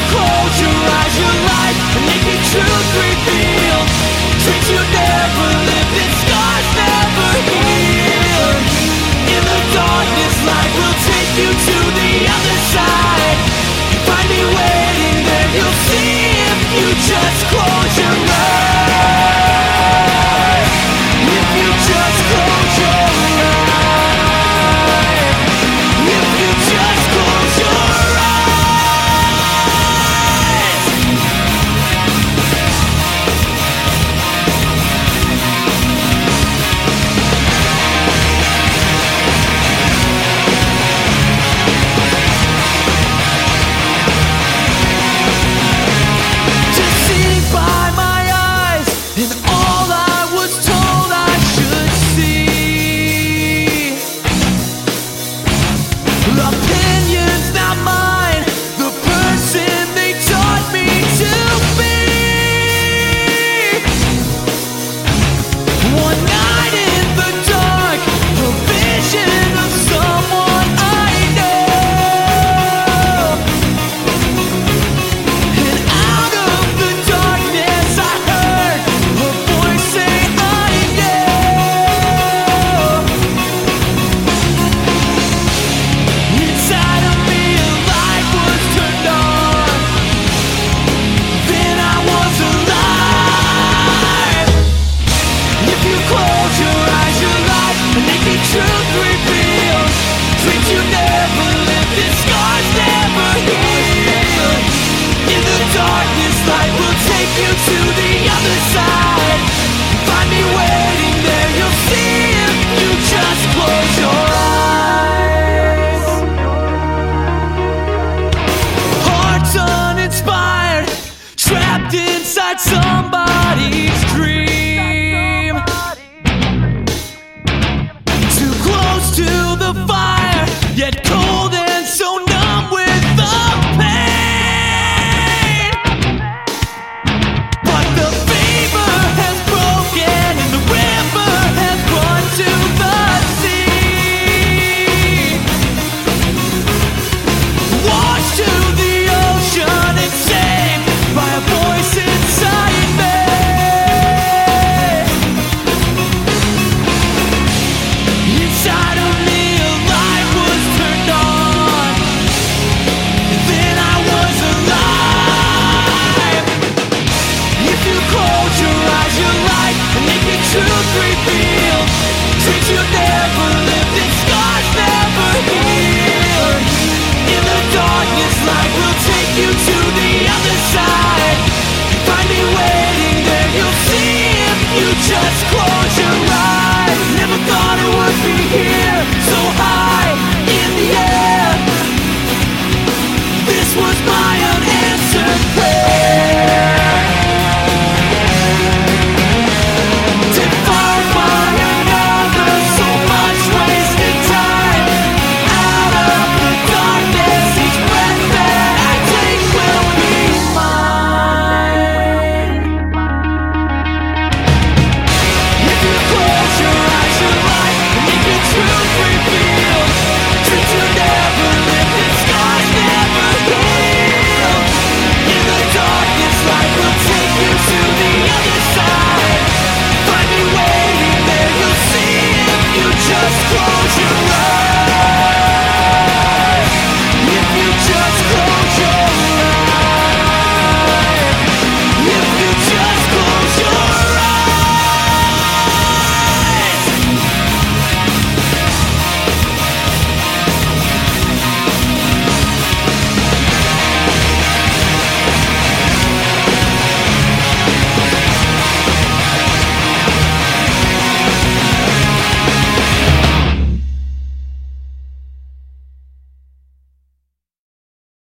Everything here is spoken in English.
close your eyes, your life, and naked truth revealed. Dreams you never lived and scars never healed. In the darkness, light will take you to the other side. Find me waiting there, you'll see if you just close your eyes. If you just close your eyes. If you just close your eyes. To see by my eyes and all I was told I should see. Opinions not mine, the person they taught me to be. One night in the dark, a vision of someone I know. And out of the darkness I heard a voice say I know. Inside of me a light was turned on. Then I was alive. If you close your eyes, your life, and naked truth revealed. Dreams you never lived and scars never healed. In the darkness, light will take you to the other side. Find me waiting there, you'll see if you just close your eyes. Hearts uninspired, trapped inside somebody's dream. Too close to the fire, yet cold